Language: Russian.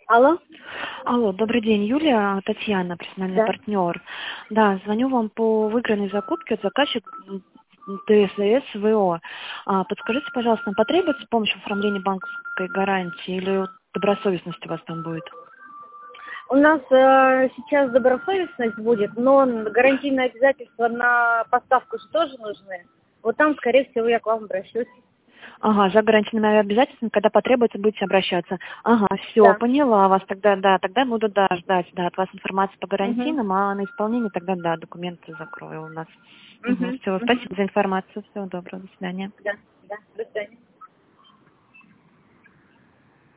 Алло? Алло, добрый день, Юлия, Татьяна, персональный Да. партнер. Да, звоню вам по выигранной закупке от заказчика ТСС ВО. Подскажите, пожалуйста, потребуется помощь в оформлении банковской гарантии или добросовестность у вас там будет? У нас сейчас добросовестность будет, но гарантийные обязательства на поставку же тоже нужны. Вот там, скорее всего, я к вам обращусь. Ага, за гарантийными обязательствами, когда потребуется, будете обращаться. Ага, все, Да. поняла вас. Тогда, да, тогда буду, да, ждать, да, от вас информации по Угу. гарантийным, а на исполнение тогда, да, документы закрою у нас. Угу. Все, Угу. спасибо за информацию, всего доброго, до свидания. Да, да. До свидания.